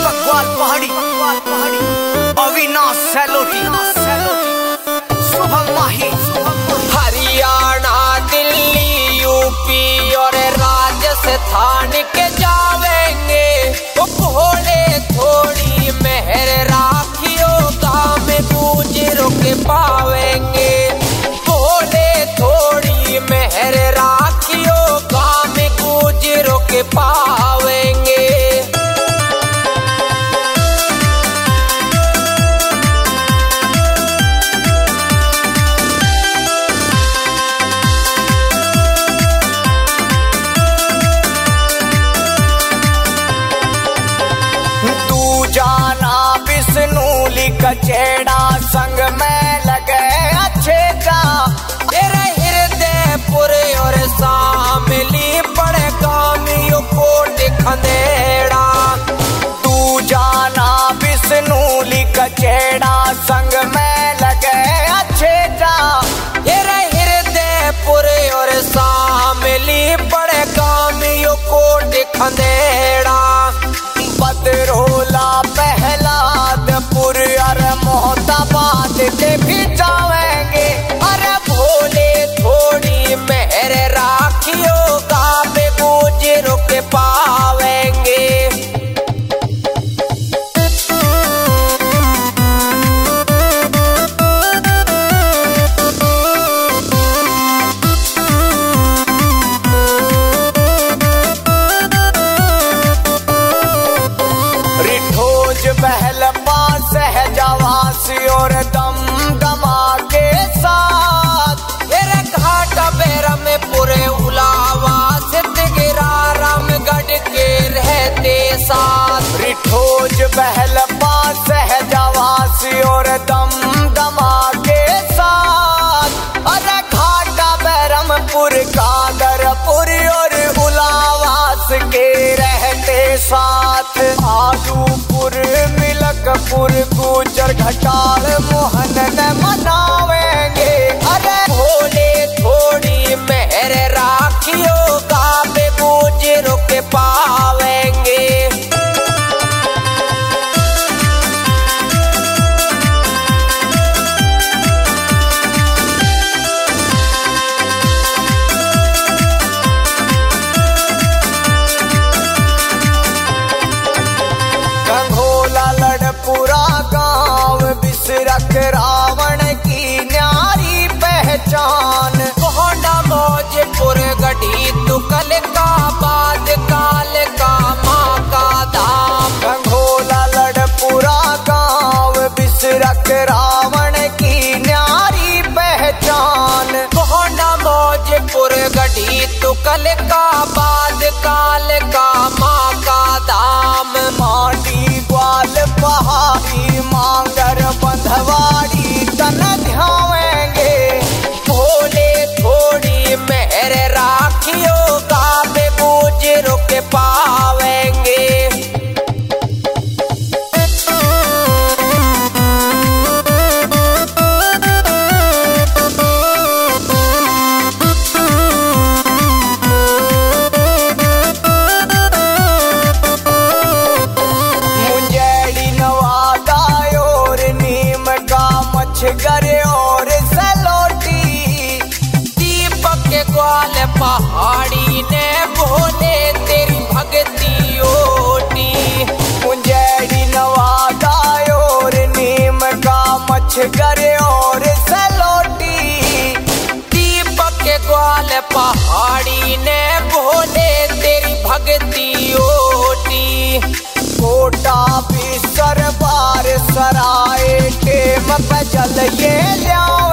दीपक Gwal Pahari, Avinash Sailoti, Shubham Mahi. Haryana, Delhi, UP और राजस्थान के जावेंगे, वो भोले थोड़ी मेहर राखियो गाँव में गुजरों के पावेंगे। भोले थोड़ी मेहर राखियो गाँव में गुजरों के पावेंगे। कचेड़ा संग में लगे अच्छे का, तेरे हृदय पुरे और शामिली पड़े कामियों को दिखनेड़ा। तू जाना विष्णुली कचेड़ा संग में लगे अच्छे का, तेरे हृदय पुरे और शामिली पड़े कामियों को दिखनेड़ा। बदरोला पहलादपुर अरे मोहताबाद के भी जावेंगे। अरे भोले थोड़ी मेहर राखियो गाँव में गुजरों के पावेंगे। बहल पास है जवासी और दम दमा के साथ, तेरे घाट बेरा में पूरे उलावा सिद्ध गिरा रामगढ़ के रहते साथ। रिठोज बहल पास है जवासी और दम दमा के साथ, अरे घाटा बैरमपुर कादरपुर और उलावास के रहते साथ। आलूपुर मिलकपुर गुजर घटाल मोहन न मनावेंगे। अरे भोले थोड़ी मेहर राखियो गाँव में गुजरों के पावेंगे। पूरा गांव बिसरक रावण की न्यारी पहचान। कोहंडा मौजपुर गढ़ी तुकल का बाद काल का माँ का धाम। गंगोला लड़पुरा गांव बिसरक रावण की न्यारी पहचान। कोहंडा मौजपुर गढ़ी तुकल का बाद काल का माँ का धाम। माटी ग्वाल पहाड़ी मांगर बंधवाड़ी तन ध्यावेंगे। भोले थोड़ी मेहर राखियो गाँव में गुजरों के पावेंगे। गरे और सलोटी, दीपक के ग्वाल पहाड़ी ने भोले तेरी भक्ति ओटी। मुंजेड़ी नवादा और नीम का मछगरे और सलोटी, दीपक के ग्वाल पहाड़ी ने भोले तेरी भक्ति ओटी। कोटा भी सरबार सराय टेम पे चल ये लिया